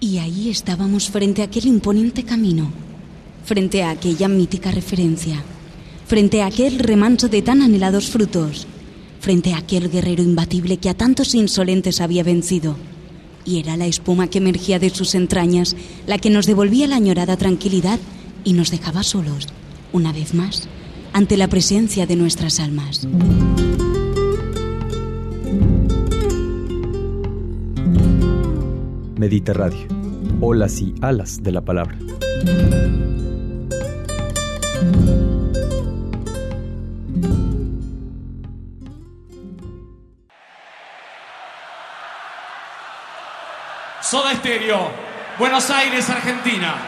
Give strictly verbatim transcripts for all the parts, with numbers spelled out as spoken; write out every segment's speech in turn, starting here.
Y ahí estábamos frente a aquel imponente camino, frente a aquella mítica referencia, frente a aquel remanso de tan anhelados frutos, frente a aquel guerrero imbatible que a tantos insolentes había vencido. Y era la espuma que emergía de sus entrañas la que nos devolvía la añorada tranquilidad y nos dejaba solos, una vez más, ante la presencia de nuestras almas. Medita Radio, olas y alas de la palabra. Soda Stereo, Buenos Aires, Argentina.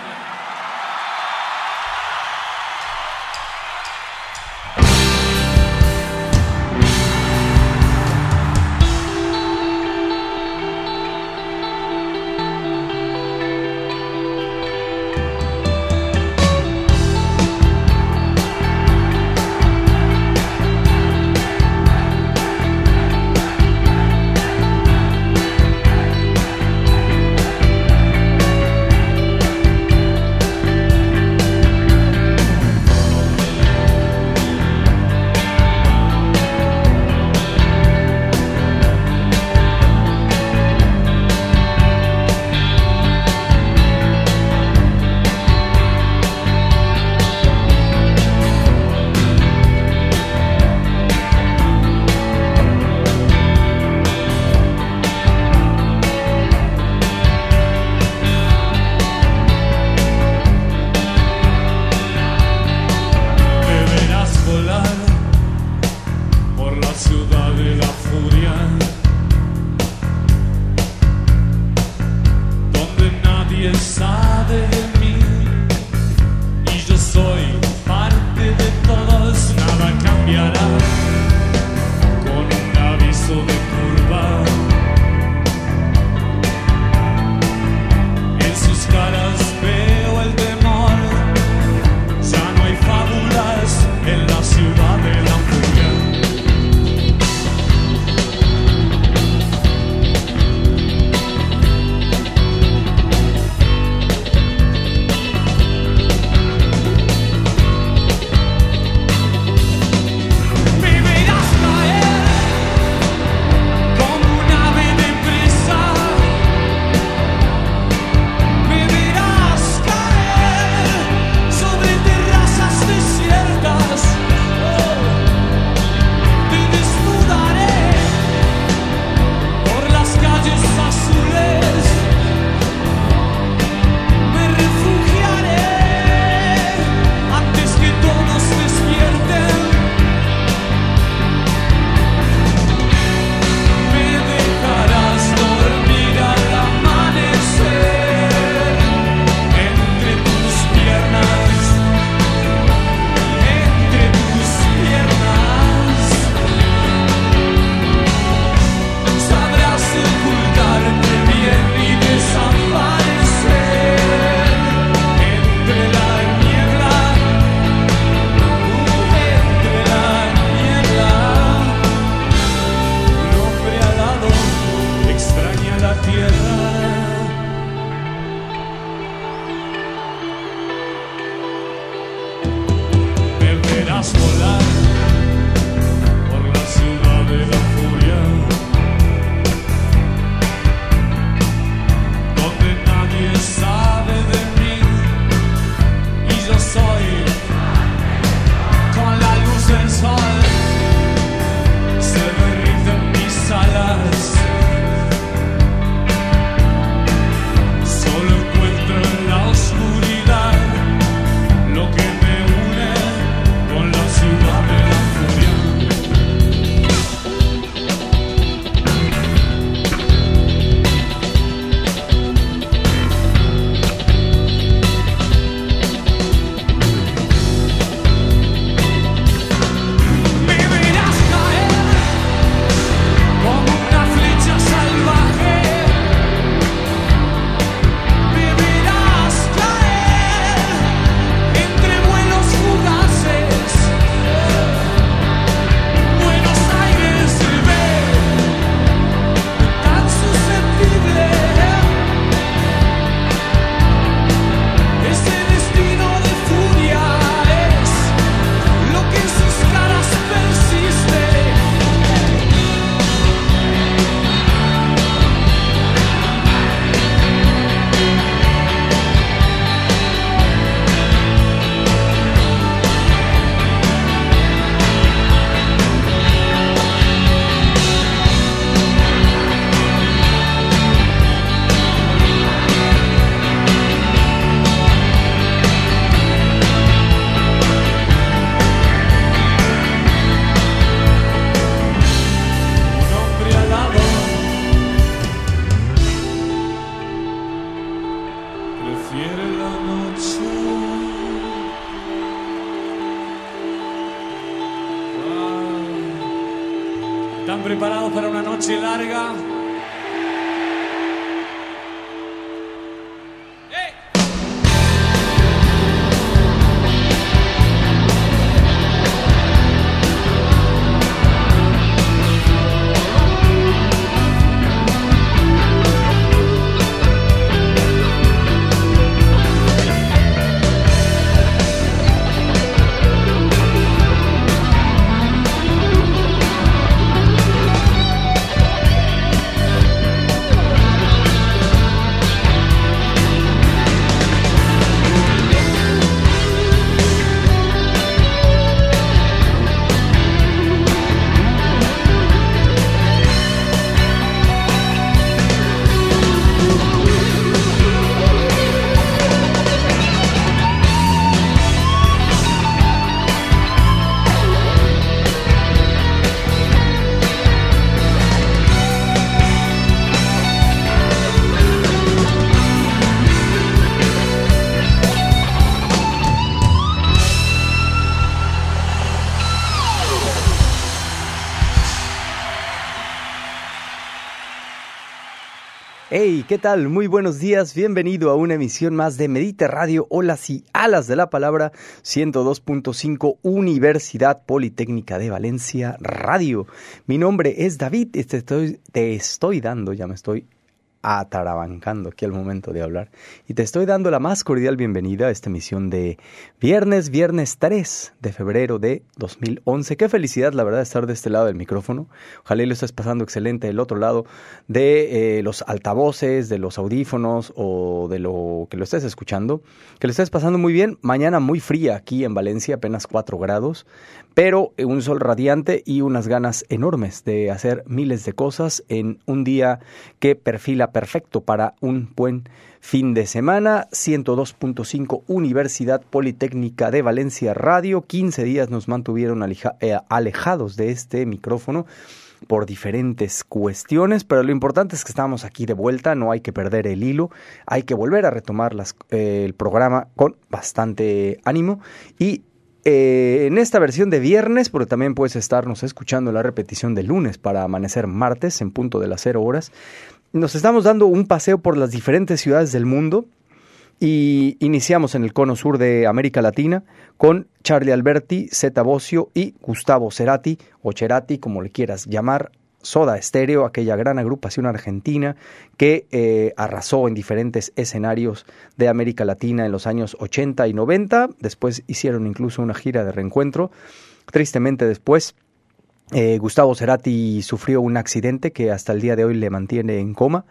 noche larga. Hey, ¿qué tal? Muy buenos días, bienvenido a una emisión más de Mediterradio, Olas y Alas de la Palabra, ciento dos punto cinco Universidad Politécnica de Valencia Radio. Mi nombre es David y te estoy, te estoy dando, ya me estoy atarabancando aquí al momento de hablar, y te estoy dando la más cordial bienvenida a esta emisión de viernes, viernes tres de febrero de dos mil once. Qué felicidad, la verdad, estar de este lado del micrófono. Ojalá y lo estés pasando excelente del otro lado de eh, los altavoces, de los audífonos o de lo que lo estés escuchando. Que lo estés pasando muy bien. Mañana muy fría aquí en Valencia, apenas cuatro grados, pero un sol radiante y unas ganas enormes de hacer miles de cosas en un día que perfila perfecto para un buen fin de semana. ciento dos punto cinco Universidad Politécnica de Valencia Radio. quince días nos mantuvieron aleja- eh, alejados de este micrófono por diferentes cuestiones, pero lo importante es que estamos aquí de vuelta, no hay que perder el hilo, hay que volver a retomar las, eh, el programa con bastante ánimo. Y Eh, en esta versión de viernes, porque también puedes estarnos escuchando la repetición de lunes para amanecer martes en punto de las cero horas, nos estamos dando un paseo por las diferentes ciudades del mundo y iniciamos en el cono sur de América Latina con Charlie Alberti, Zeta Bosio y Gustavo Cerati, o Cerati, como le quieras llamar, Soda Stereo, aquella gran agrupación argentina que eh, arrasó en diferentes escenarios de América Latina en los años ochenta y noventa. Después hicieron incluso una gira de reencuentro. Tristemente después, eh, Gustavo Cerati sufrió un accidente que hasta el día de hoy le mantiene en coma,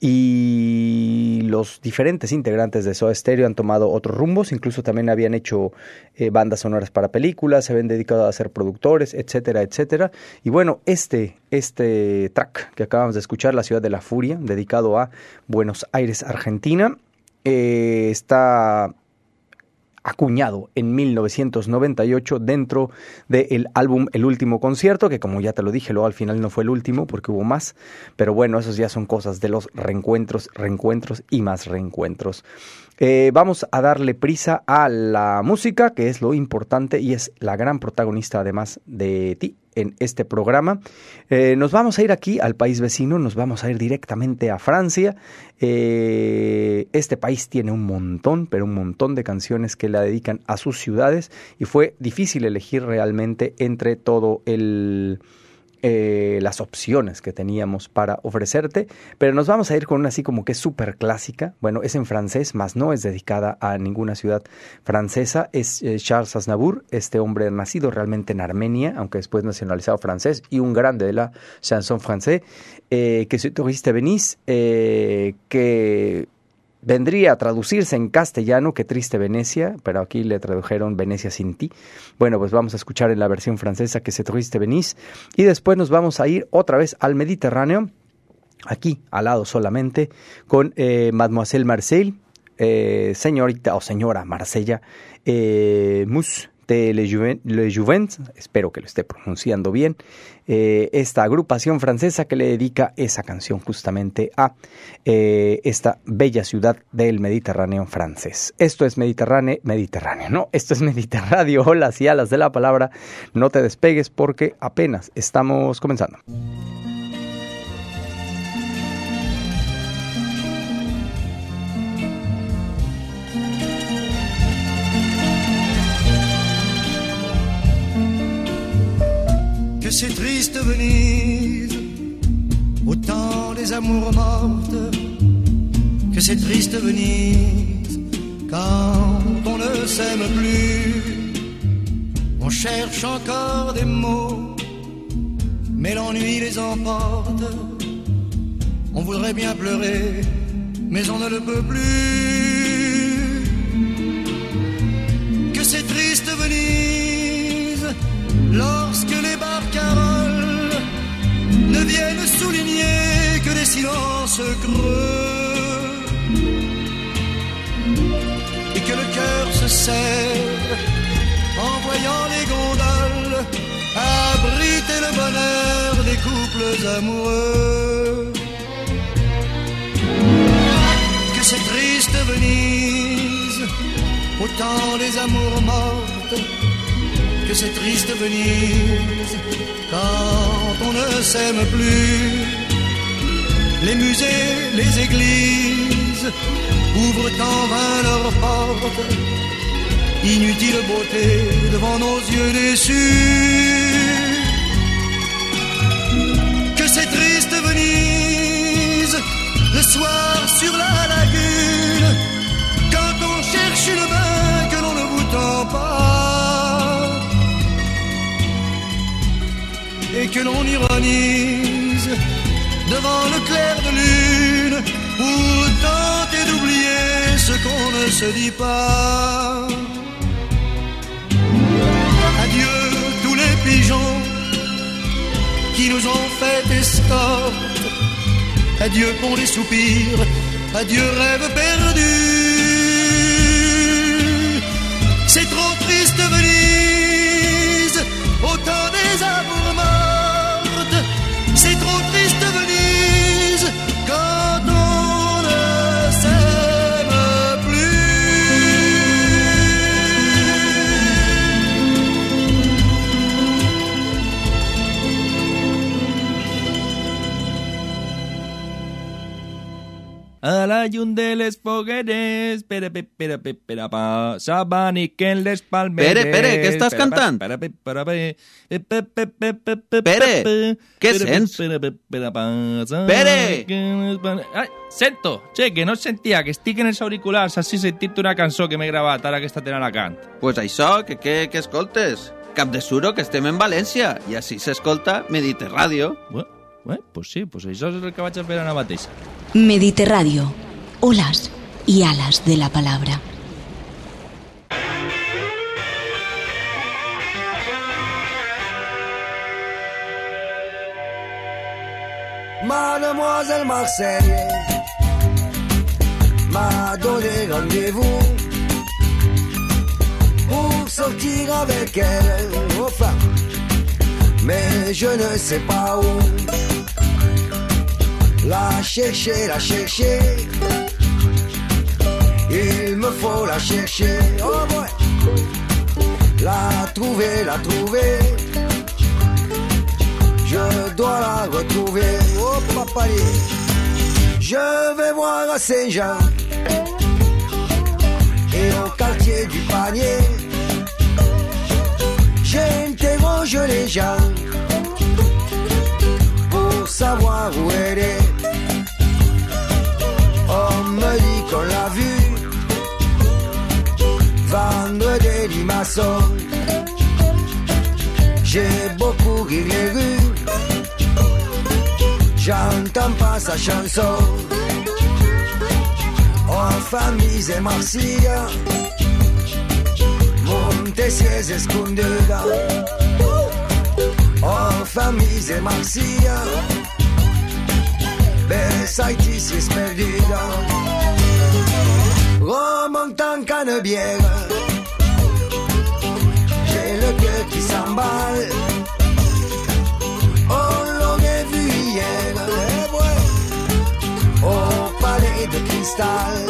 y los diferentes integrantes de Soda Stereo han tomado otros rumbos. Incluso también habían hecho eh, bandas sonoras para películas, se habían dedicado a ser productores, etcétera, etcétera. Y bueno, este, este track que acabamos de escuchar, La Ciudad de la Furia, dedicado a Buenos Aires, Argentina, eh, está acuñado en mil novecientos noventa y ocho dentro del álbum El Último Concierto, que como ya te lo dije, luego al final no fue el último porque hubo más, pero bueno, esos ya son cosas de los reencuentros, reencuentros y más reencuentros. Eh, vamos a darle prisa a la música, que es lo importante y es la gran protagonista además de ti en este programa. Eh, nos vamos a ir aquí al país vecino, nos vamos a ir directamente a Francia. Eh, este país tiene un montón, pero un montón de canciones que la dedican a sus ciudades, y fue difícil elegir realmente entre todo el... Eh, las opciones que teníamos para ofrecerte, pero nos vamos a ir con una así como que súper clásica. Bueno, es en francés, más no es dedicada a ninguna ciudad francesa. Es eh, Charles Aznavour, este hombre nacido realmente en Armenia, aunque después nacionalizado francés, y un grande de la chanson française, eh, que es Touriste Venise, eh, que vendría a traducirse en castellano Qué triste Venecia, pero aquí le tradujeron Venecia sin ti. Bueno, pues vamos a escuchar en la versión francesa Que c'est triste Venise, y después nos vamos a ir otra vez al Mediterráneo, aquí al lado solamente, con eh, Mademoiselle Marseille, eh, señorita o señora Marsella, eh, Mus de Le Juvent, Le Juvent, espero que lo esté pronunciando bien, eh, esta agrupación francesa que le dedica esa canción justamente a eh, esta bella ciudad del Mediterráneo francés. Esto es Mediterráneo, Mediterráneo, no, esto es Mediterradio, olas y alas de la palabra. No te despegues porque apenas estamos comenzando. c'est triste Venise, au temps des amours mortes, que c'est triste Venise, quand on ne s'aime plus. On cherche encore des mots, mais l'ennui les emporte. On voudrait bien pleurer, mais on ne le peut plus. Que c'est triste Venise, lorsque les barcaroles ne viennent souligner que des silences creux, et que le cœur se serre en voyant les gondoles abriter le bonheur des couples amoureux. Que c'est triste Venise, au temps des amours mortes, que c'est triste Venise, quand on ne s'aime plus. Les musées, les églises ouvrent en vain leurs portes, inutile beauté devant nos yeux déçus. Que c'est triste Venise, le soir sur la lagune, quand on cherche une main que l'on ne vous tend pas, et que l'on ironise devant le clair de lune, pour tenter d'oublier ce qu'on ne se dit pas. Adieu tous les pigeons qui nous ont fait escorte, adieu pour les soupirs, adieu rêve perdu. C'est trop triste Venise, au temps des amours mortes, c'est trop triste Venise, quand on ne s'aime plus. A la llum de les fogueres, pere, pere, pere, pere, pa, s'abanic en les palmeres. Pere, Pere, què estàs cantant? Pere, pere, pere, pere, Pere, què sents? Pere! Ai, sento, che, que no sentia, que estic en els auriculars, així sentit una cançó que m'he gravat ara aquesta tenen a cant. Pues això, que, que, que escoltes? Cap de suro, que estem en València, i així s'escolta Mediterràdio. Bueno, bueno, pues sí, pues això és el que vaig a fer ara mateix. Mediterradio, olas y alas de la palabra. Mademoiselle Marseille m'a donné rendez-vous pour sortir avec elle, enfin, mais je ne sais pas où. La chercher, la chercher, il me faut la chercher, oh ouais. La trouver, la trouver, je dois la retrouver, oh papa. Je vais voir à Saint-Jean et au quartier du Panier, j'interroge les gens pour savoir où elle est. On me dit qu'on l'a vue vendre des limaçons. J'ai beaucoup ri les rues, j'entends pas sa chanson. Oh, famille et Marcia, Montesies escondida. Oh, famille et Marcia, Bessaiti si es perdida. Remontant Canebière, j'ai le cœur qui s'emballe. On l'aurait vu hier, eh ouais, au palais de cristal.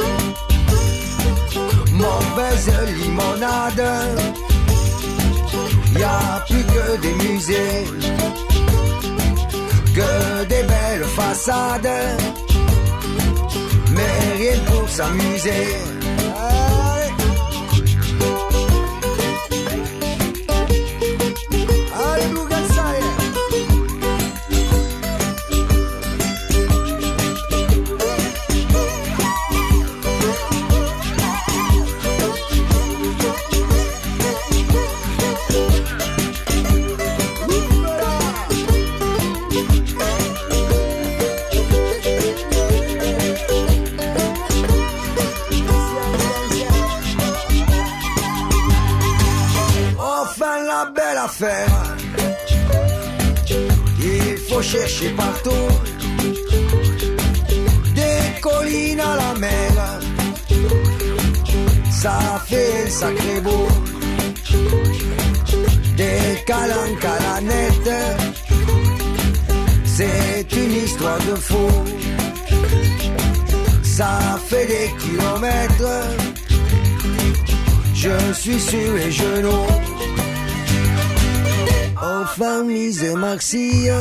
Mauvaise limonade, y'a plus que des musées, que des belles façades, mais rien pour s'amuser. Allez, allez, Google ça, yeah. faire. Il faut chercher partout, des collines à la mer, ça fait sacré beau. Des calanques à la nette, c'est une histoire de fou. Ça fait des kilomètres, je suis sur les genoux. Aux familles et Marseille,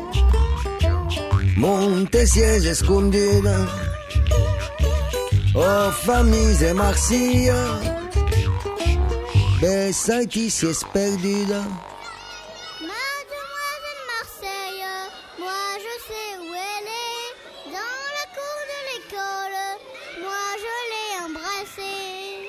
Montesies escondidas. Aux familles et Marseille, Bessaiti si es perdida. Mademoiselle Marseille, moi je sais où elle est. Dans la cour de l'école, moi je l'ai embrassée.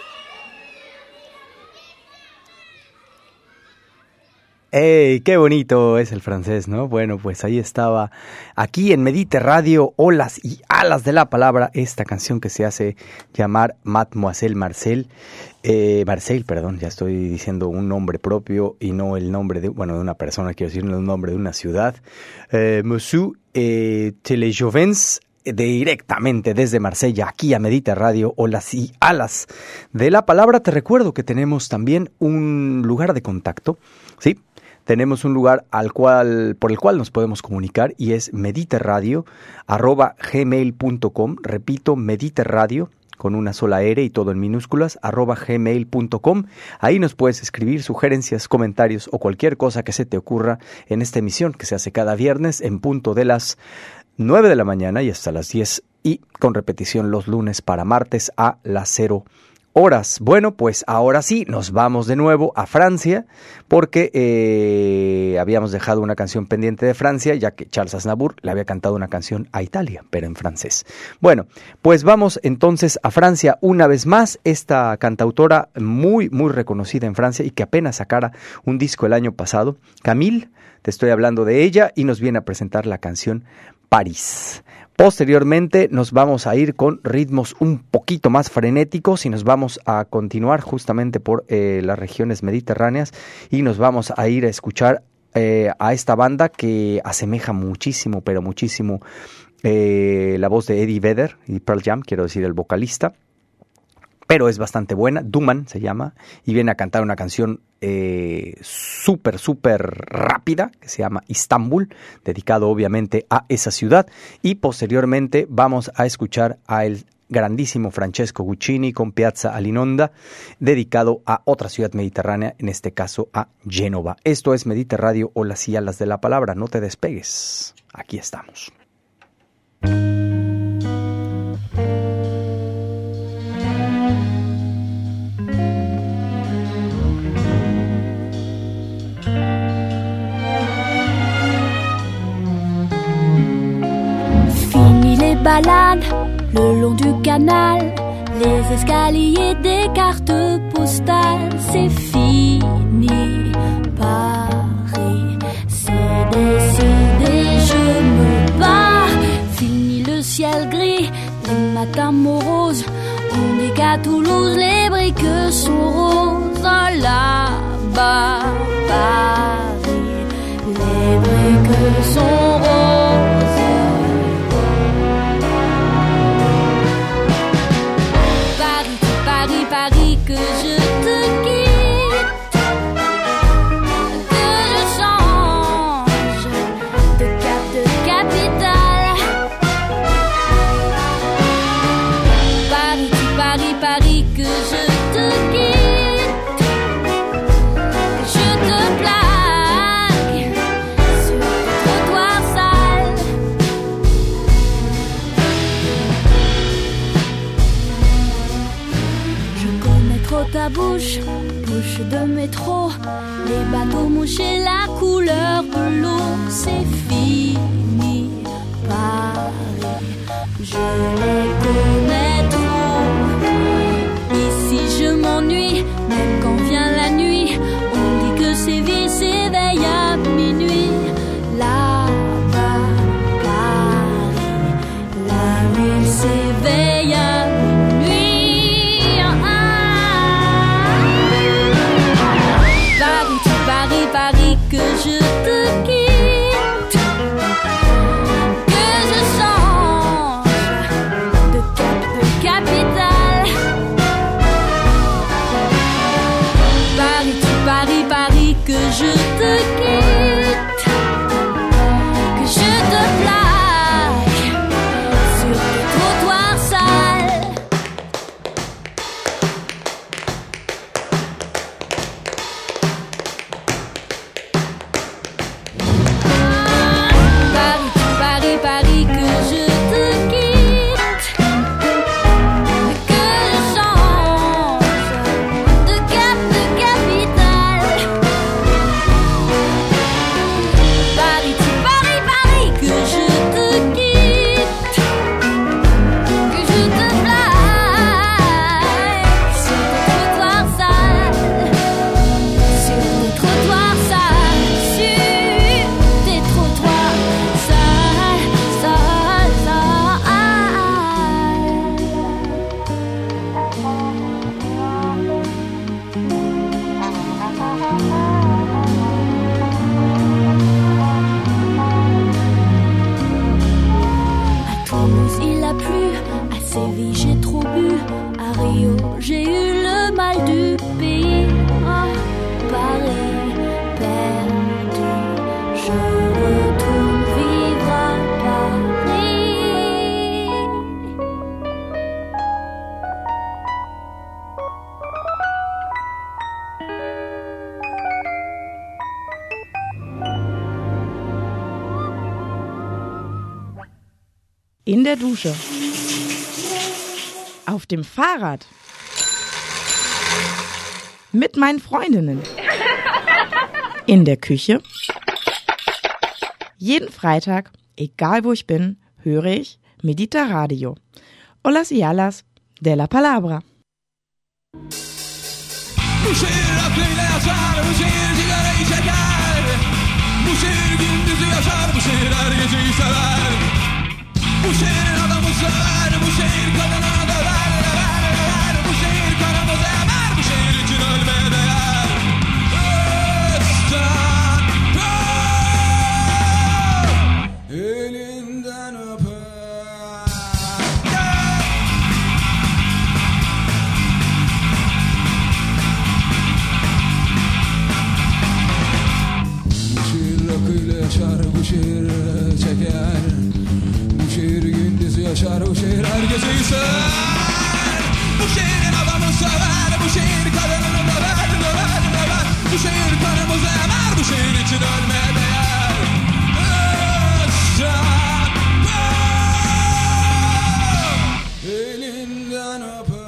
¡Ey! ¡Qué bonito es el francés!, ¿no? Bueno, pues ahí estaba, aquí en Medite Radio, Olas y Alas de la Palabra, esta canción que se hace llamar Mademoiselle Marcel, eh, Marseille, perdón, ya estoy diciendo un nombre propio y no el nombre de, bueno, de una persona, quiero decir, no el nombre de una ciudad. Eh, Monsieur eh, Telejovens, directamente desde Marsella, aquí a Medite Radio, Olas y Alas de la Palabra. Te recuerdo que tenemos también un lugar de contacto, ¿sí? Tenemos un lugar al cual, por el cual nos podemos comunicar y es mediterradio arroba gmail punto com. Repito, mediterradio con una sola R y todo en minúsculas, arroba gmail punto com. Ahí nos puedes escribir sugerencias, comentarios o cualquier cosa que se te ocurra en esta emisión que se hace cada viernes en punto de las nueve de la mañana y hasta las diez y con repetición los lunes para martes a las cero horas. Bueno, pues ahora sí, nos vamos de nuevo a Francia porque eh, habíamos dejado una canción pendiente de Francia, ya que Charles Aznavour le había cantado una canción a Italia, pero en francés. Bueno, pues vamos entonces a Francia una vez más. Esta cantautora muy, muy reconocida en Francia y que apenas sacara un disco el año pasado, Camille, te estoy hablando de ella, y nos viene a presentar la canción París. Posteriormente nos vamos a ir con ritmos un poquito más frenéticos y nos vamos a continuar justamente por eh, las regiones mediterráneas y nos vamos a ir a escuchar eh, a esta banda que asemeja muchísimo, pero muchísimo eh, la voz de Eddie Vedder y Pearl Jam, quiero decir el vocalista, pero es bastante buena. Duman se llama y viene a cantar una canción eh, súper, súper rápida que se llama Istanbul, dedicado obviamente a esa ciudad. Y posteriormente vamos a escuchar a el grandísimo Francesco Guccini con Piazza Alinonda, dedicado a otra ciudad mediterránea, en este caso a Génova. Esto es Medite Radio, Olas y Alas de la Palabra. No te despegues, aquí estamos. Balade le long du canal, les escaliers des cartes postales, c'est fini Paris, c'est décidé, je me bats. Fini le ciel gris, les matins moroses, on dit qu'à Toulouse les briques sont roses. Là-bas Paris, les briques sont roses. Paris, que je te quitte, que je change de cap de capitale. Paris, Paris, Paris, que je te quitte, que je te plaque sur le trottoir sale. Trop ta bouche, bouche de métro, les bateaux mouches et la couleur de l'eau, c'est fini Paris, je les connais trop. Ici je m'ennuie, même quand vient la nuit, on dit que Séville s'éveille à minuit. Là-bas Paris, la ville s'éveille à minuit. Paris, Paris, il a plu. À Séville, j'ai trop bu. À Rio, j'ai eu le mal du pays. Ah, Paris perdu, je retourne vivre à Paris. In der Dusche. Auf dem Fahrrad. Mit meinen Freundinnen. In der Küche. Jeden Freitag, egal wo ich bin, höre ich Medita Radio. Olas y alas de la palabra. Yaşar bu şehir herkese ister. Bu şehrin adamı sever. Bu şehir kadınını döver, döver, döver. Bu şehir kanımızı emer. Bu şehir için ölmeye değer. Özcan elinden öper.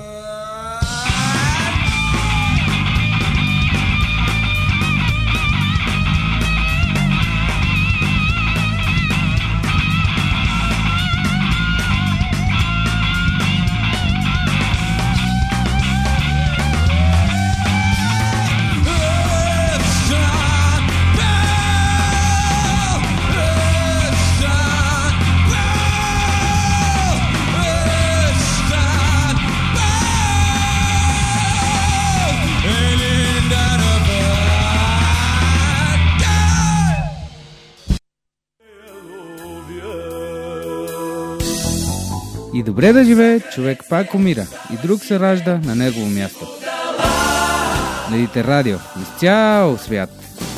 И добре да живее, човек пак умира и друг се ражда на негово място. Медите радио из цял свят.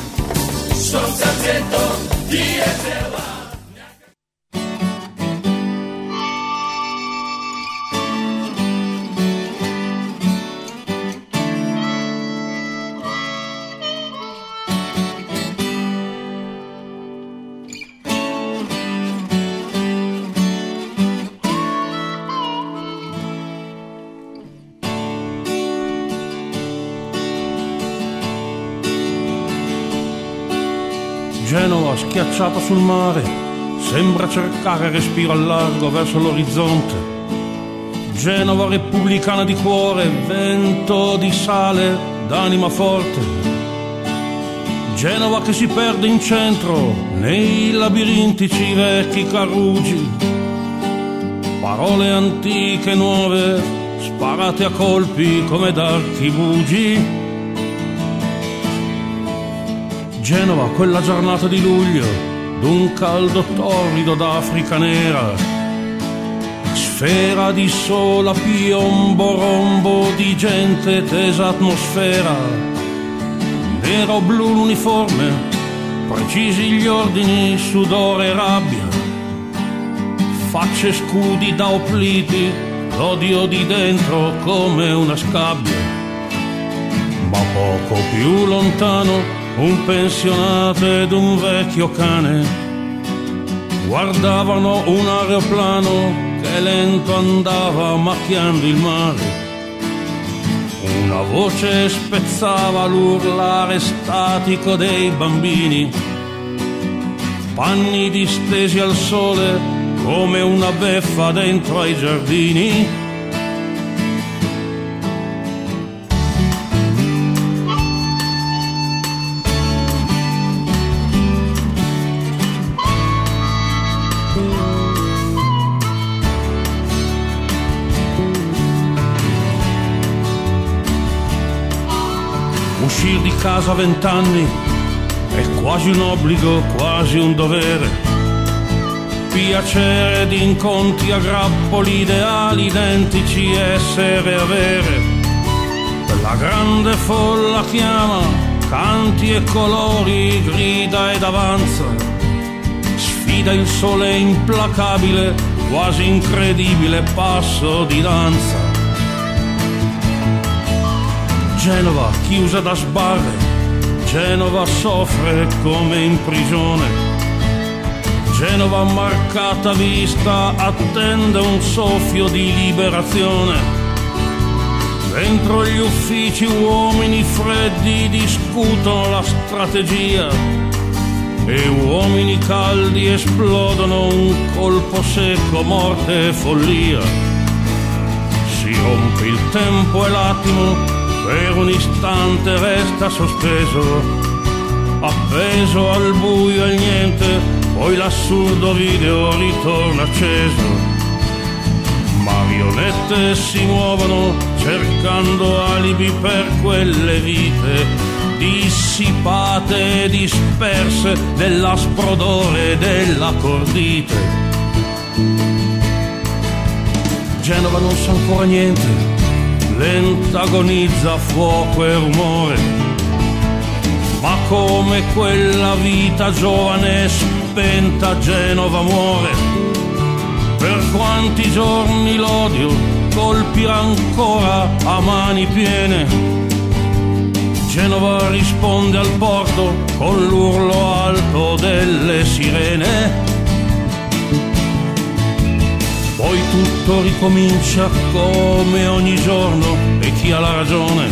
Genova schiacciata sul mare, sembra cercare respiro al largo verso l'orizzonte. Genova repubblicana di cuore, vento di sale, d'anima forte. Genova che si perde in centro, nei labirintici vecchi caruggi. Parole antiche nuove, sparate a colpi come d'archibugi. Genova, quella giornata di luglio, d'un caldo torrido d'Africa nera, sfera di sola piombo rombo di gente tesa atmosfera, nero o blu l'uniforme, precisi gli ordini, sudore e rabbia, facce e scudi da opliti, l'odio di dentro come una scabbia, ma poco più lontano un pensionato ed un vecchio cane guardavano un aeroplano che lento andava macchiando il mare. Una voce spezzava l'urlare statico dei bambini, panni distesi al sole come una beffa dentro ai giardini. Uscire di casa a vent'anni è quasi un obbligo, quasi un dovere. piacere di incontri a grappoli, ideali identici, essere e avere. La grande folla chiama, canti e colori, grida ed avanza, sfida il sole implacabile, quasi incredibile passo di danza. Genova chiusa da sbarre, Genova soffre come in prigione. Genova marcata vista attende un soffio di liberazione. Dentro gli uffici uomini freddi discutono la strategia e uomini caldi esplodono un colpo secco, morte e follia. Si rompe il tempo e l'attimo per un istante resta sospeso, appeso al buio e niente. Poi l'assurdo video ritorna acceso. Marionette si muovono cercando alibi per quelle vite dissipate e disperse dell'aspro odore della cordite. Genova non sa ancora niente, lenta agonizza fuoco e rumore, ma come quella vita giovane spenta Genova muore. Per quanti giorni l'odio colpirà ancora a mani piene, Genova risponde al porto con l'urlo alto delle sirene. Poi tutto ricomincia come ogni giorno e chi ha la ragione.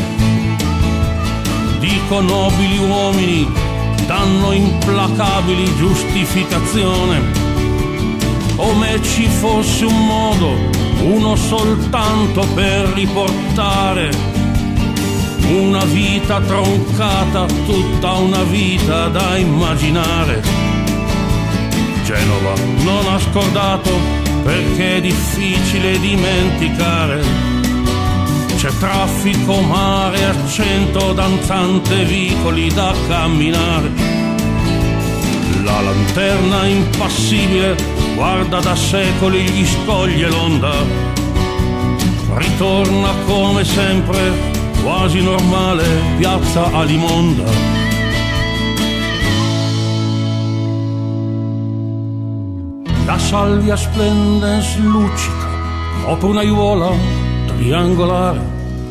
Dico nobili uomini danno implacabili giustificazione, come ci fosse un modo, uno soltanto per riportare una vita troncata, tutta una vita da immaginare. Genova non ha scordato perché è difficile dimenticare. C'è traffico, mare, accento, danzante, vicoli da camminare. La lanterna impassibile guarda da secoli gli scogli e l'onda. Ritorna come sempre, quasi normale, piazza Alimonda. La salvia splendens luccica sopra una aiuola triangolare.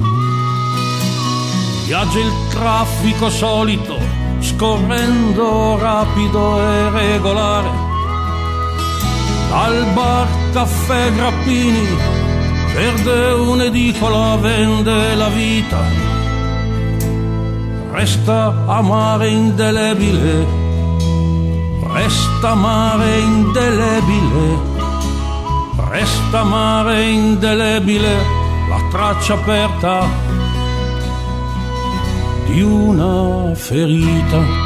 Viaggia il traffico solito, scorrendo rapido e regolare. Al bar caffè Grappini perde un'edicola, vende la vita. Resta amare indelebile, resta amare indelebile, resta amare indelebile la traccia aperta di una ferita.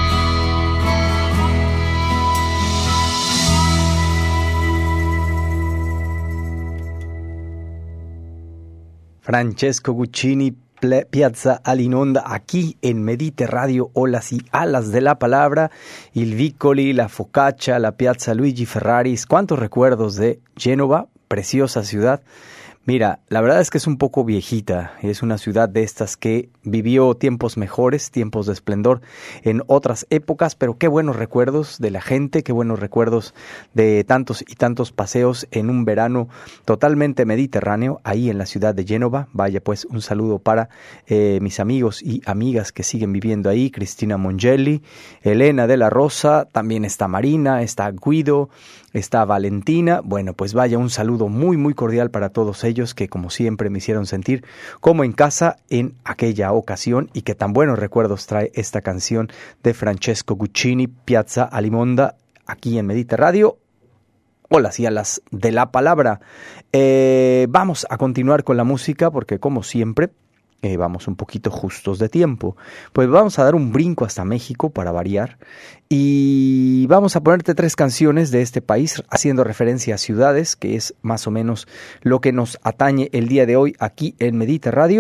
Francesco Guccini, Piazza Alimonda, aquí en Mediterradio, olas y alas de la palabra, il Vicoli, la Focaccia, la Piazza Luigi Ferraris. ¿Cuántos recuerdos de Génova? Preciosa ciudad. Mira, la verdad es que es un poco viejita, es una ciudad de estas que vivió tiempos mejores, tiempos de esplendor en otras épocas, pero qué buenos recuerdos de la gente, qué buenos recuerdos de tantos y tantos paseos en un verano totalmente mediterráneo, ahí en la ciudad de Génova. Vaya pues, un saludo para eh, mis amigos y amigas que siguen viviendo ahí, Cristina Mongelli, Elena de la Rosa, también está Marina, está Guido, está Valentina. Bueno, pues vaya, un saludo muy muy cordial para todos ellos que como siempre me hicieron sentir como en casa en aquella ocasión, y que tan buenos recuerdos trae esta canción de Francesco Guccini, Piazza Alimonda, aquí en Mediterradio. Olas y alas de la palabra. Eh, vamos a continuar con la música porque como siempre Eh, vamos un poquito justos de tiempo. Pues vamos a dar un brinco hasta México para variar y vamos a ponerte tres canciones de este país haciendo referencia a ciudades, que es más o menos lo que nos atañe el día de hoy aquí en Mediterradio.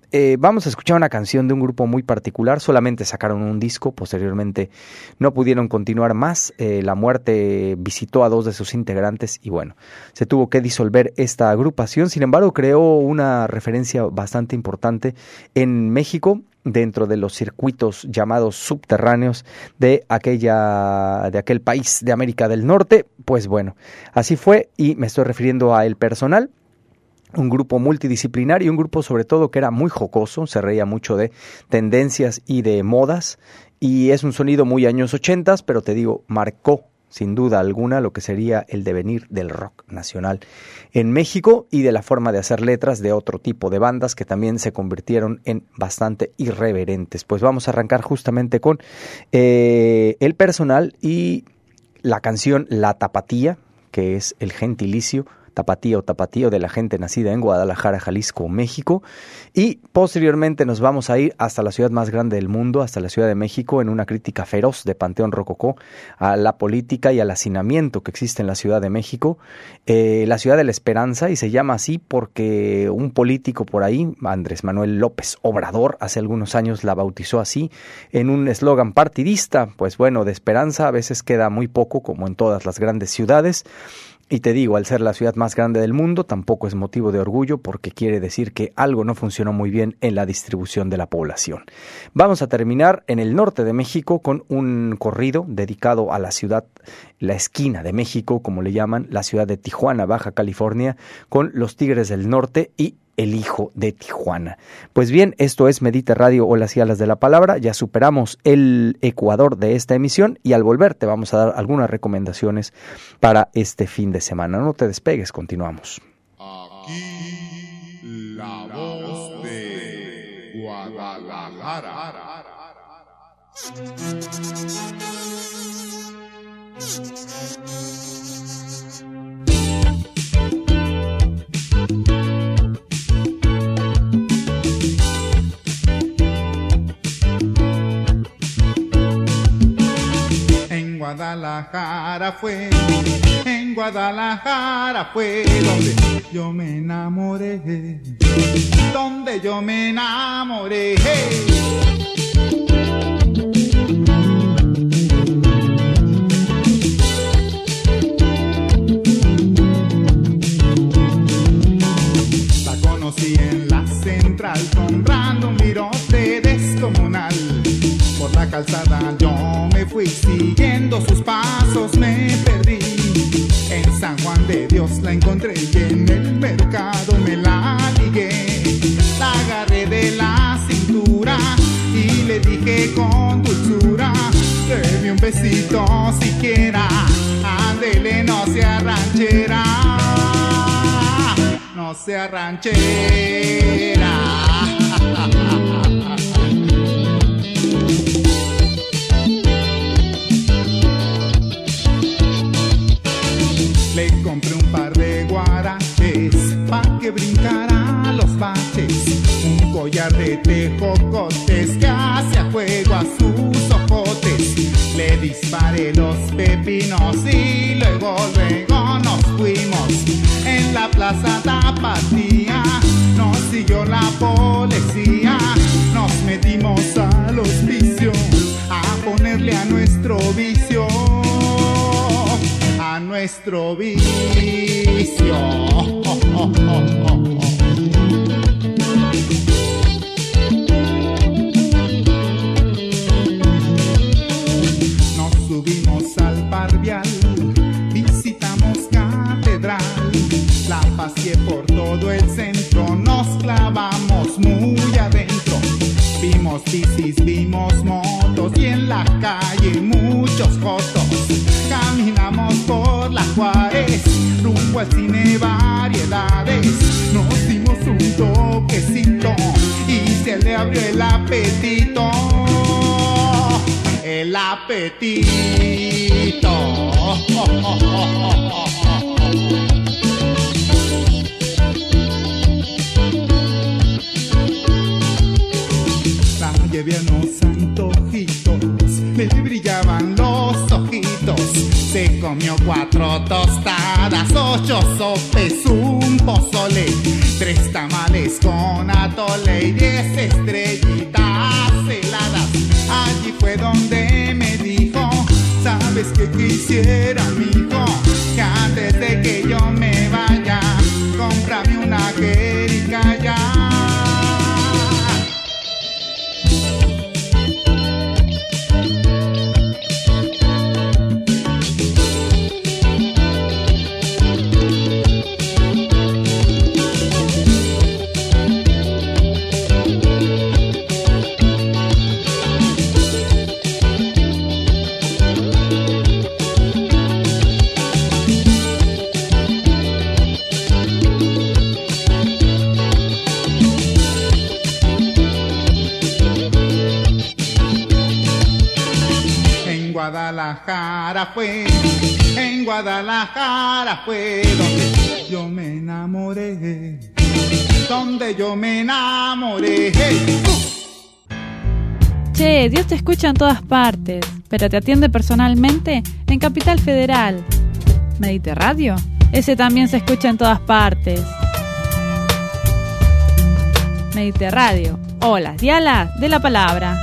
eh, vamos a escuchar una canción de un grupo muy particular. Solamente sacaron un disco, posteriormente no pudieron continuar más. Eh, la muerte visitó a dos de sus integrantes y bueno, se tuvo que disolver esta agrupación. Sin embargo, creó una referencia bastante importante en México, dentro de los circuitos llamados subterráneos de aquella de aquel país de América del Norte. Pues bueno, así fue, y me estoy refiriendo a El Personal, un grupo multidisciplinario, un grupo sobre todo que era muy jocoso, se reía mucho de tendencias y de modas, y es un sonido muy años ochentas, pero te digo, marcó sin duda alguna lo que sería el devenir del rock nacional en México y de la forma de hacer letras de otro tipo de bandas que también se convirtieron en bastante irreverentes. Pues vamos a arrancar justamente con eh, El Personal y la canción La Tapatía, que es el gentilicio tapatía o tapatío de la gente nacida en Guadalajara, Jalisco, México, y posteriormente nos vamos a ir hasta la ciudad más grande del mundo, hasta la Ciudad de México, en una crítica feroz de Panteón Rococó a la política y al hacinamiento que existe en la Ciudad de México, eh, la ciudad de la esperanza, y se llama así porque un político por ahí, Andrés Manuel López Obrador, hace algunos años la bautizó así en un eslogan partidista. Pues bueno, de esperanza a veces queda muy poco, como en todas las grandes ciudades. Y te digo, al ser la ciudad más grande del mundo, tampoco es motivo de orgullo, porque quiere decir que algo no funcionó muy bien en la distribución de la población. Vamos a terminar en el norte de México con un corrido dedicado a la ciudad, la esquina de México, como le llaman, la ciudad de Tijuana, Baja California, con los Tigres del Norte y El Hijo de Tijuana. Pues bien, esto es Medita Radio, Olas y Alas de la Palabra. Ya superamos el Ecuador de esta emisión y al volver te vamos a dar algunas recomendaciones para este fin de semana. No te despegues, continuamos. Aquí la voz de Guadalajara. En Guadalajara fue, en Guadalajara fue donde yo me enamoré, donde yo me enamoré. La conocí en la central, comprando un virote descomunal. Por la calzada yo me fui siguiendo sus pasos, me perdí. En San Juan de Dios la encontré y en el mercado me la ligué. La agarré de la cintura y le dije con dulzura: deme un besito siquiera, ándele, no sea ranchera, no sea ranchera. Le compré un par de guaraches pa' que brincara los baches, un collar de tejocotes que hacía juego a sus ojotes. Le disparé los pepinos y luego, luego nos fuimos. En la plaza Tapatía nos siguió la policía. Nos metimos al hospicio a ponerle a nuestro vicio, a nuestro vicio. Oh, oh, oh, oh, oh. Nos subimos al Parvial, visitamos Catedral, la paseé por todo el centro, nos clavamos muy adentro. Vimos bicis, vimos motos y en la calle muchos jotos. Caminamos por la Juárez, rumbo al cine Variedades. Nos dimos un toquecito y se le abrió el apetito, el apetito. Oh, oh, oh, oh, oh, oh. La llevé a unos antojitos, me brillaban los ojitos. Se comió cuatro tostadas, ocho sopes, un pozole, tres tamales con atole y diez estrellitas heladas. Allí fue donde me dijo, ¿sabes qué quisiera, mijo? Que antes de que yo me vaya, cómprame una jericaya ya. Guadalajara fue, en Guadalajara fue donde yo me enamoré, donde yo me enamoré. Che, Dios te escucha en todas partes, pero te atiende personalmente en Capital Federal. Mediterradio, ese también se escucha en todas partes. Mediterradio, olas y alas de la palabra.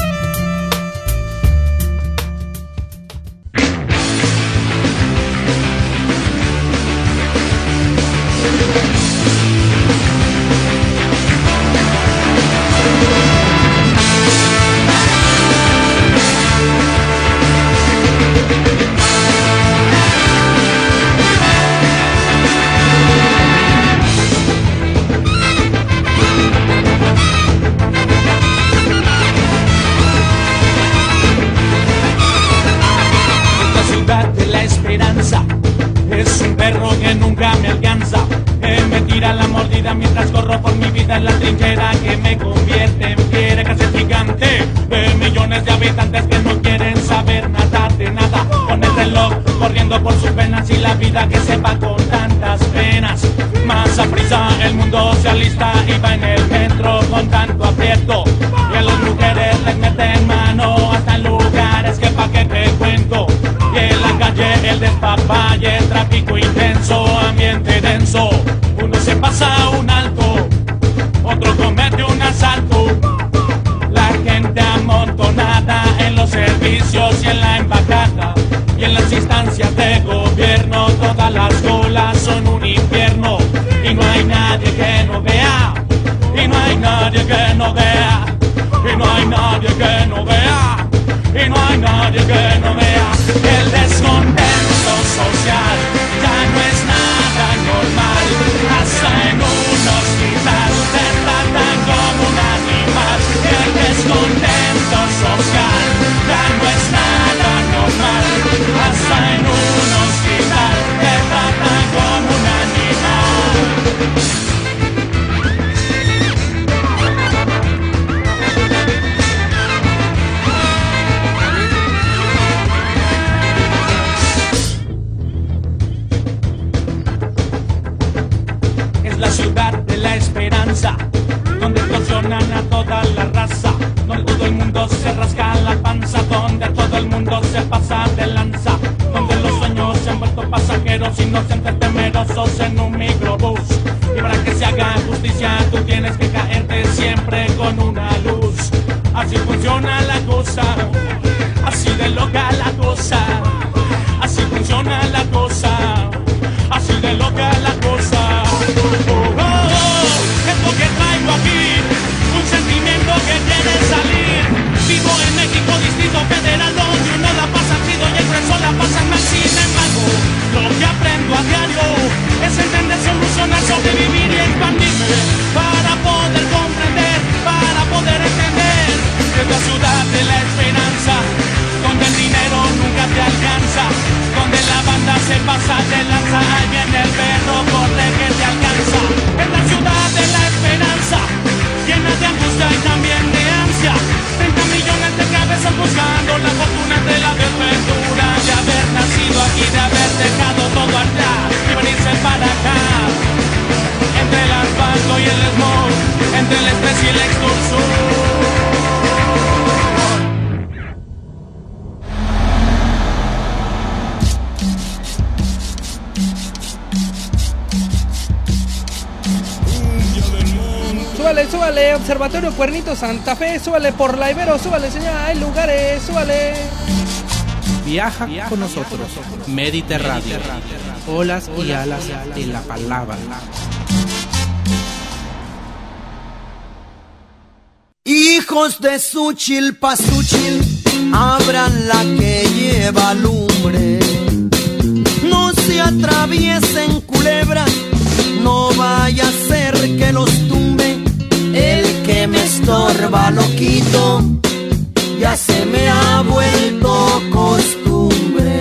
Es un perro que nunca me alcanza, que me tira la mordida mientras corro por mi vida en la trinchera, que me convierte en piedra casi gigante, de millones de habitantes que no quieren saber nada de nada, con el reloj corriendo por sus venas y la vida que se va con tantas penas. Más a prisa el mundo se alista y va en el metro con tanto aprieto, y a las mujeres les meten mano hasta en lugares que pa' que te cuento. Y en la calle el despapalle, tráfico intenso, ambiente denso. Uno se pasa un alto, otro comete un asalto. La gente amontonada en los servicios y en la embajada y en las instancias de gobierno. Todas las colas son un infierno y no hay nadie que no vea, y no hay nadie que no vea, y no hay nadie que no vea, y no hay nadie que no vea. El descontento social ya no es nada normal, hasta en un hospital te tratan como un animal. El descontento social ya no es nada normal, hasta en un hospital te tratan como un animal. La ciudad de la esperanza, donde extorsionan a toda la raza, donde todo el mundo se rasca la panza, donde todo el mundo se pasa de lanza, donde los sueños se han vuelto pasajeros, inocentes temerosos en un microbús. Y para que se haga justicia tú tienes que caerte siempre con una luz. Así funciona la cosa, así de loca la cosa, así funciona la cosa, así de loca la cosa. Oh, oh, oh, es lo que traigo aquí, un sentimiento que quiere salir. Vivo en México, Distrito Federal, donde uno la pasa chido y el resto la pasa mal. Sin embargo, lo que aprendo a diario es entender, solucionar, sobrevivir y expandirme para poder comprender, para poder entender. Es la ciudad de la esperanza, donde el dinero nunca te alcanza. súbale, súbale, Observatorio Cuernito Santa Fe, súbale por la Ibero, súbale señor, hay lugares, súbale. Viaja, Viaja con nosotros, Mediterráneo, olas y alas de la palabra. Hijos de Suchil, Pasuchil, abran la que lleva lumbre. No se atraviesen culebras, no vaya a ser que los tumbe. El que me estorba lo quito, ya se me ha vuelto costumbre.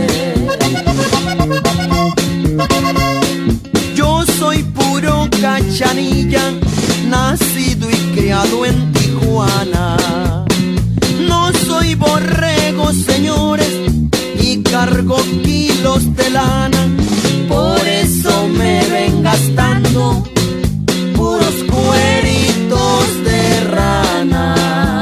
Yo soy puro cachanilla, nacido y criado en Tijuana. No soy borrego, señores, y cargo kilos de lana. Por eso me ven gastando puros cueritos de rana.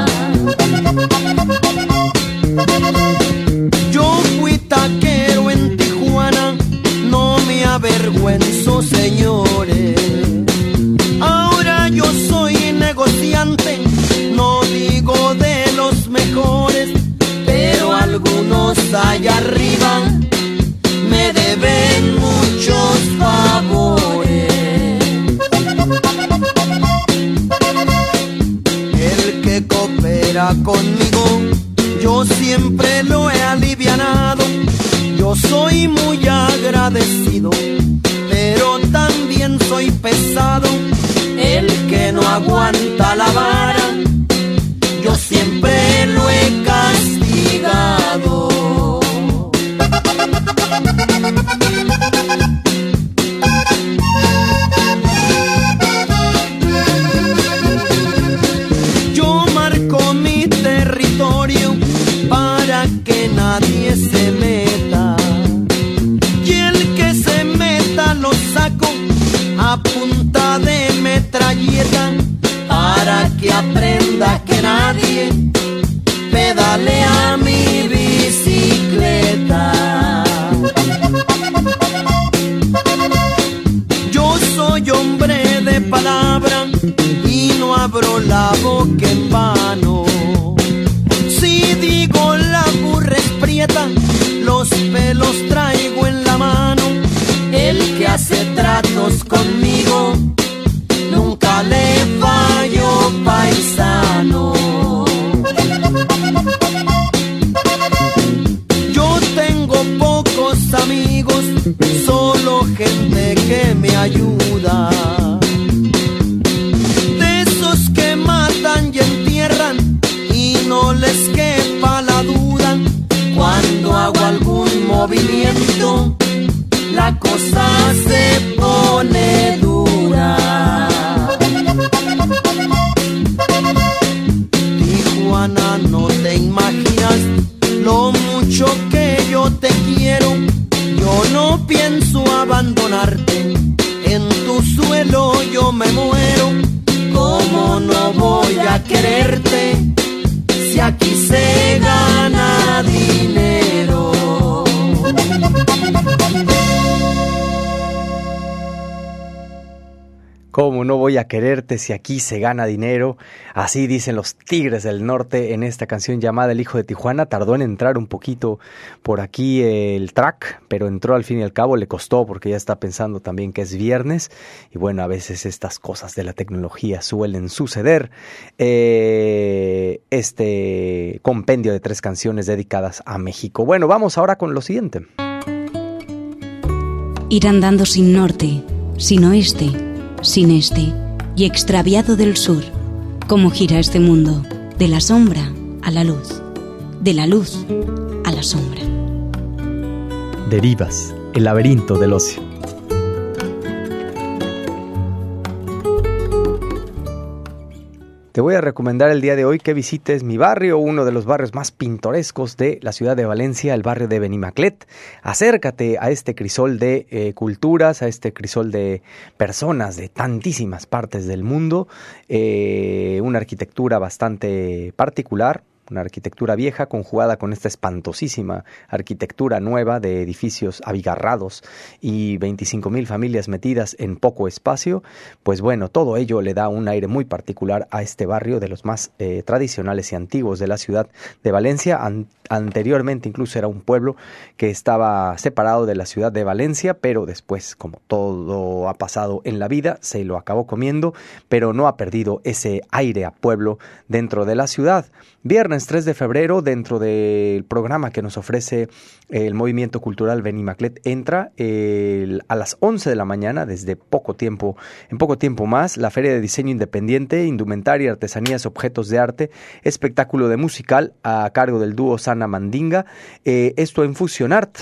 Yo fui taquero en Tijuana, no me avergüenzo, señores. Ahora yo soy negociante, no digo de los mejores, pero algunos allá arriba me deben muchos favores. El que coopera conmigo, yo siempre lo he alivianado. Yo soy muy agradecido, pero también soy pesado. El que no aguanta la vara, yo siempre lo he castigado. Yo marco mi territorio para que nadie se meta, y el que se meta lo saco a punta de metralleta, para que aprenda que nadie pedalea mi bicicleta. Yo soy hombre de palabra y no abro la boca en vano. Si digo la burra es prieta, los pelos traigo en la mano. El que hace tratos conmigo nunca le fallo, paisano. Yo tengo pocos amigos, solo gente que me ayuda. De esos que matan y entierran y no les quepa la duda. Cuando hago algún movimiento, la cosa se pone dura. Tijuana, no te imaginas lo mucho que yo te quiero. Yo no pienso abandonarte, en tu suelo yo me muero. ¿Cómo no voy a quererte si aquí se gana dinero? ¿Cómo no voy a quererte si aquí se gana dinero? Así dicen los Tigres del Norte en esta canción llamada El Hijo de Tijuana. Tardó en entrar un poquito por aquí el track, pero entró al fin y al cabo. Le costó porque ya está pensando también que es viernes. Y bueno, a veces estas cosas de la tecnología suelen suceder. Eh, este compendio de tres canciones dedicadas a México. Bueno, vamos ahora con lo siguiente. Ir andando sin norte, sin oeste, sin este y extraviado del sur, cómo gira este mundo, de la sombra a la luz, de la luz a la sombra. Derivas, el laberinto del ocio. Te voy a recomendar el día de hoy que visites mi barrio, uno de los barrios más pintorescos de la ciudad de Valencia, el barrio de Benimaclet. Acércate a este crisol de eh, culturas, a este crisol de personas de tantísimas partes del mundo, eh, una arquitectura bastante particular, una arquitectura vieja conjugada con esta espantosísima arquitectura nueva de edificios abigarrados y veinticinco mil familias metidas en poco espacio, pues bueno, todo ello le da un aire muy particular a este barrio de los más eh, tradicionales y antiguos de la ciudad de Valencia. An- anteriormente incluso era un pueblo que estaba separado de la ciudad de Valencia, pero después, como todo ha pasado en la vida, se lo acabó comiendo, pero no ha perdido ese aire a pueblo dentro de la ciudad. Viernes tres de febrero, dentro del programa que nos ofrece el Movimiento Cultural Benimaclet, entra el, a las once de la mañana, desde poco tiempo, en poco tiempo más, la Feria de Diseño Independiente, Indumentaria, Artesanías, Objetos de Arte, espectáculo de musical a cargo del dúo Sana Mandinga, eh, esto en Fusionart,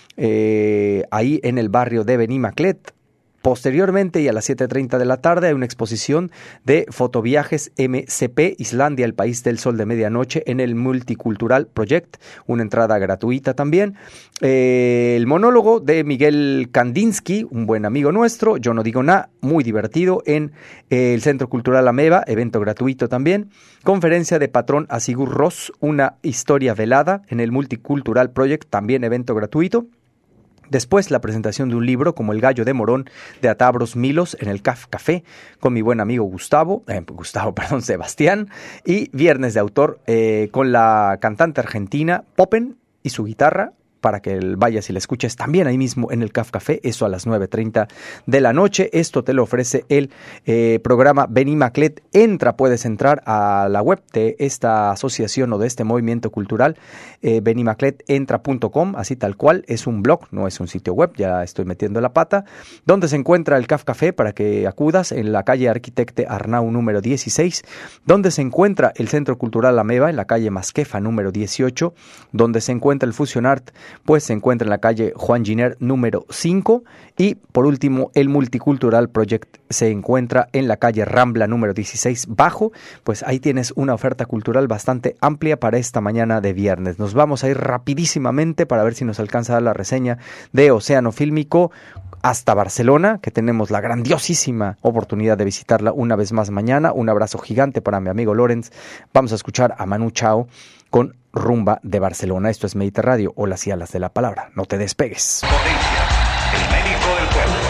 eh, ahí en el barrio de Benimaclet. Posteriormente y a las siete treinta de la tarde hay una exposición de fotoviajes M C P Islandia, el país del sol de medianoche, en el Multicultural Project, una entrada gratuita también. Eh, el monólogo de Miguel Kandinsky, un buen amigo nuestro, Yo no digo nada, muy divertido, en eh, el Centro Cultural Ameba, evento gratuito también. Conferencia de Patrón Asigur Ross, una historia velada en el Multicultural Project, también evento gratuito. Después, la presentación de un libro como El Gallo de Morón de Atabros Milos en el C A F Café con mi buen amigo Gustavo, eh, Gustavo, perdón, Sebastián, y Viernes de Autor eh, con la cantante argentina Poppen y su guitarra, para que vayas y la escuches también ahí mismo en el C A F Café, eso a las nueve treinta de la noche. Esto te lo ofrece el eh, programa Benimaclet. Entra, puedes entrar a la web de esta asociación o de este movimiento cultural, eh, benimacletentra punto com, así tal cual, es un blog, no es un sitio web, ya estoy metiendo la pata, donde se encuentra el C A F Café para que acudas en la calle Arquitecte Arnau número dieciséis, donde se encuentra el Centro Cultural Ameba en la calle Masquefa número dieciocho, donde se encuentra el Fusionart, pues se encuentra en la calle Juan Giner número cinco, y por último el Multicultural Project se encuentra en la calle Rambla número dieciséis bajo. Pues ahí tienes una oferta cultural bastante amplia para esta mañana de viernes. Nos vamos a ir rapidísimamente para ver si nos alcanza a dar la reseña de Océano Fílmico hasta Barcelona, que tenemos la grandiosísima oportunidad de visitarla una vez más mañana. Un abrazo gigante para mi amigo Lorenz. Vamos a escuchar a Manu Chao con Rumba de Barcelona. Esto es Mediterradio, olas y alas de la palabra. No te despegues. Potencia, el médico del pueblo.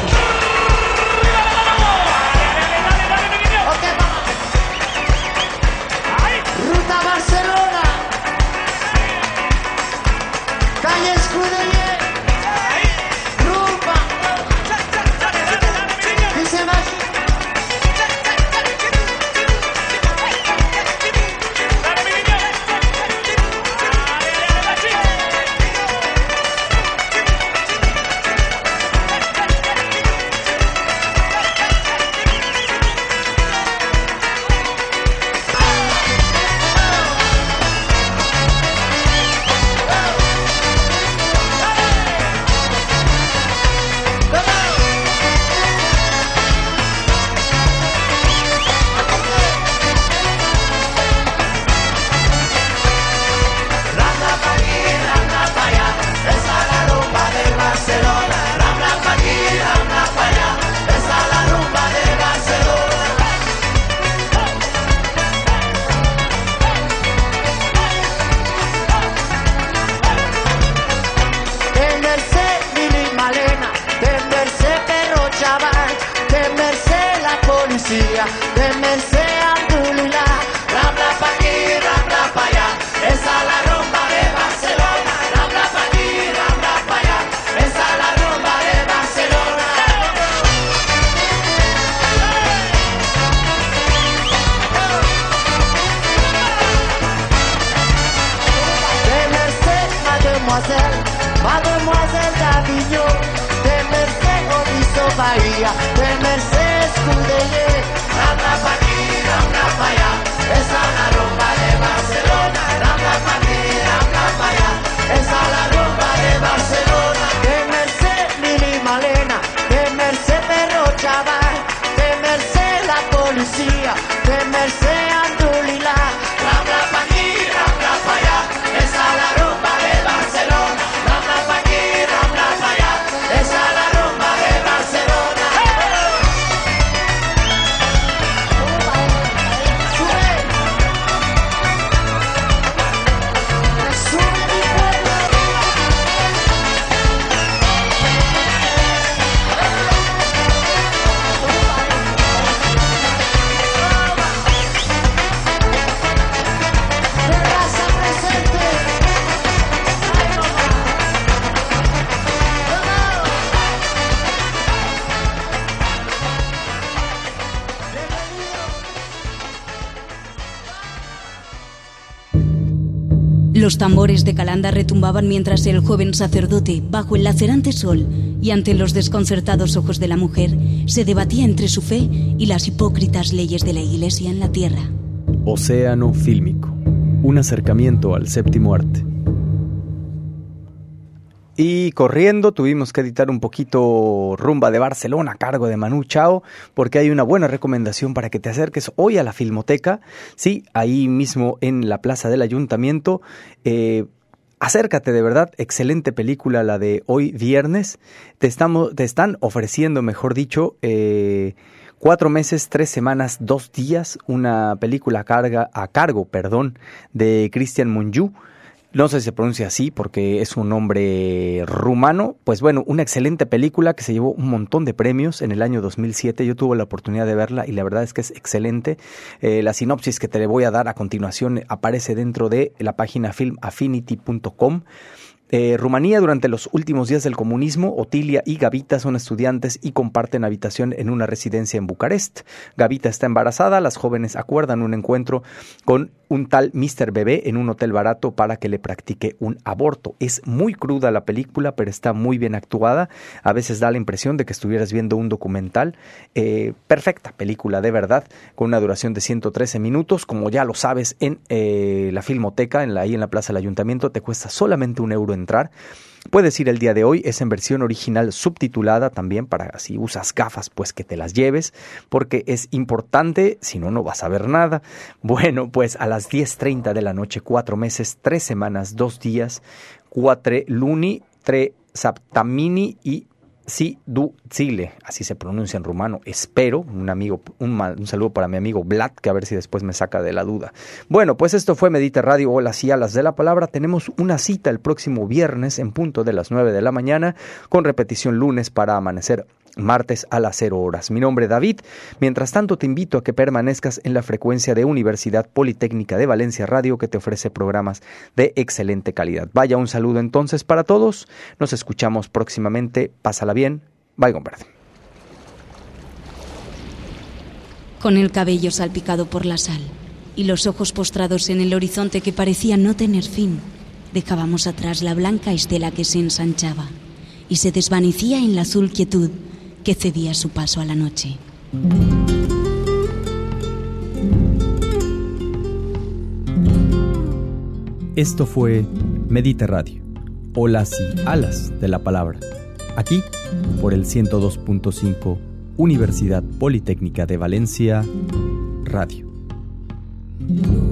Ruta Barcelona, calle Escudellé, rumba, dice más. Mademoiselle d'Avignon, de Mercé Obiso Bahía, de Mercé Escudellé, Rambla pa' aquí, Rambla pa' allá, esa es la rumba de Barcelona, Rambla pa' aquí, Rambla pa' allá, esa es la rumba de Barcelona. De Mercé Lili Malena, de Mercé Perro Chaval, de Mercé la policía, de Mercé Andulila, Rambla pa' aquí, Rambla pa' allá, esa es la rumba de Barcelona. Esa es la rumba de Barcelona. Los tambores de Calanda retumbaban mientras el joven sacerdote, bajo el lacerante sol y ante los desconcertados ojos de la mujer, se debatía entre su fe y las hipócritas leyes de la Iglesia en la tierra. Océano Fílmico, un acercamiento al séptimo arte. Y corriendo tuvimos que editar un poquito Rumba de Barcelona a cargo de Manu Chao, porque hay una buena recomendación para que te acerques hoy a la Filmoteca, sí, ahí mismo en la plaza del Ayuntamiento. Eh, acércate, de verdad, excelente película la de hoy viernes. Te, estamos, te están ofreciendo, mejor dicho, eh, cuatro meses, tres semanas, dos días, una película a, carga, a cargo perdón, de Cristian Mungiu. No sé si se pronuncia así porque es un nombre rumano. Pues bueno, una excelente película que se llevó un montón de premios en el año dos mil siete. Yo tuve la oportunidad de verla y la verdad es que es excelente. Eh, la sinopsis que te le voy a dar a continuación aparece dentro de la página film affinity punto com. Eh, Rumanía, durante los últimos días del comunismo, Otilia y Gavita son estudiantes y comparten habitación en una residencia en Bucarest. Gavita está embarazada, las jóvenes acuerdan un encuentro con un tal mister Bebé en un hotel barato para que le practique un aborto. Es muy cruda la película, pero está muy bien actuada. A veces da la impresión de que estuvieras viendo un documental. Eh, perfecta película, de verdad, con una duración de ciento trece minutos. Como ya lo sabes, en eh, la Filmoteca, en la, ahí en la Plaza del Ayuntamiento, te cuesta solamente un euro entrar. Puedes ir el día de hoy, es en versión original subtitulada también, para si usas gafas pues que te las lleves, porque es importante, si no, no vas a ver nada. Bueno, pues a las diez treinta de la noche, cuatro meses, tres semanas, dos días, cuatre luni, tre saptamini y si du zile, así se pronuncia en rumano. Espero, un amigo, un, un saludo para mi amigo Vlad, que a ver si después me saca de la duda. Bueno, pues esto fue Mediter Radio, Olas y Alas de la Palabra. Tenemos una cita el próximo viernes en punto de las nueve de la mañana, con repetición lunes para amanecer martes a las cero horas. Mi nombre es David. Mientras tanto, te invito a que permanezcas en la frecuencia de Universidad Politécnica de Valencia Radio, que te ofrece programas de excelente calidad. Vaya, un saludo entonces para todos. Nos escuchamos próximamente. Pásala bien. Bye, compadre. Con el cabello salpicado por la sal y los ojos postrados en el horizonte que parecía no tener fin, dejábamos atrás la blanca estela que se ensanchaba y se desvanecía en la azul quietud que cedía su paso a la noche. Esto fue Mediter Radio, Olas y Alas de la Palabra, aquí por el ciento dos punto cinco Universidad Politécnica de Valencia Radio.